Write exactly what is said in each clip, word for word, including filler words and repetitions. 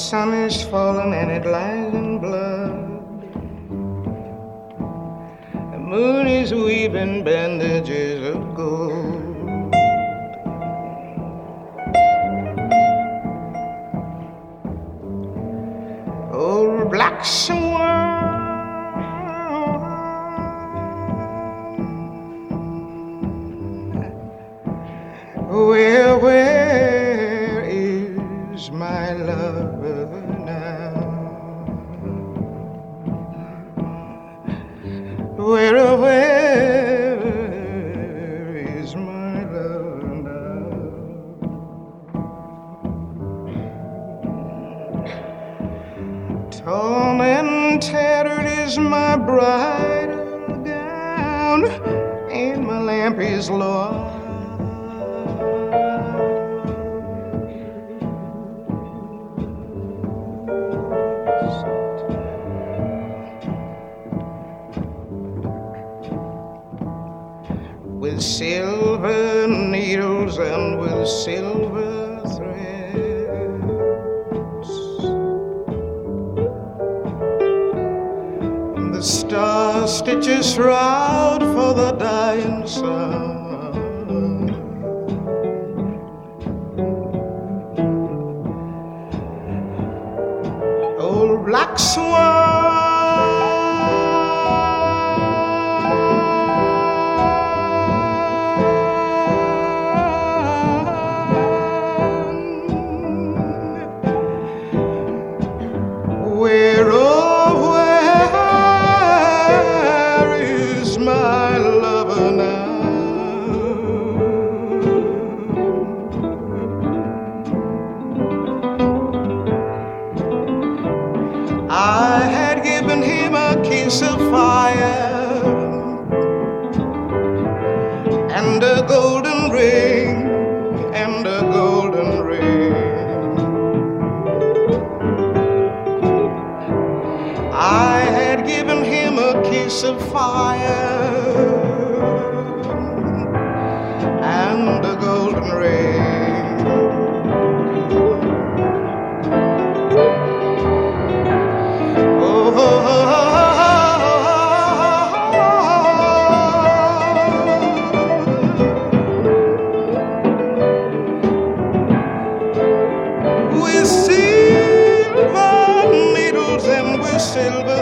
sun is falling and it lies in blood. The moon is weaving bandages of gold. Old black swan, where, where is my lover now? Where, where is my lover now? Torn and tattered is my bridal gown, and my lamp is lost. With silver needles and with silver threads, the star stitches shroud for the dying sun. Old black swan, where, oh, where is my lover now? I had given him a kiss of fire and a golden ring, and a golden ring. I had given him a kiss of fire and a golden ring. Oh, oh, oh, oh. With silver needles and with silver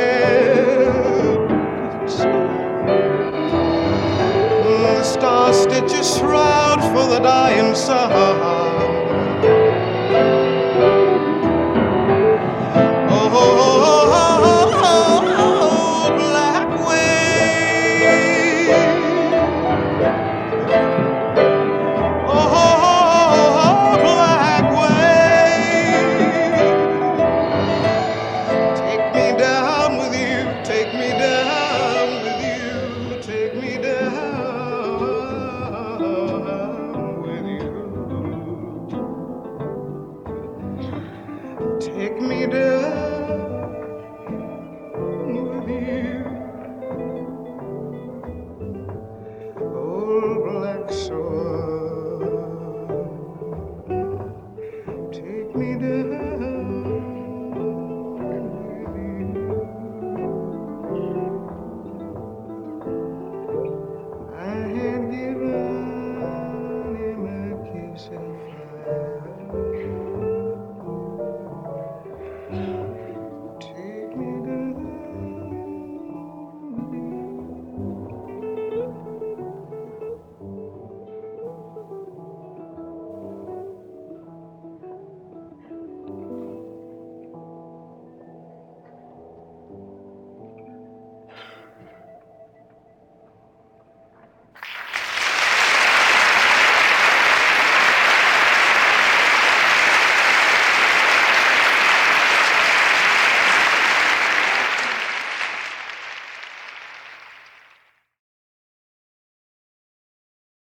threads, the star stitches shroud for the dying sun.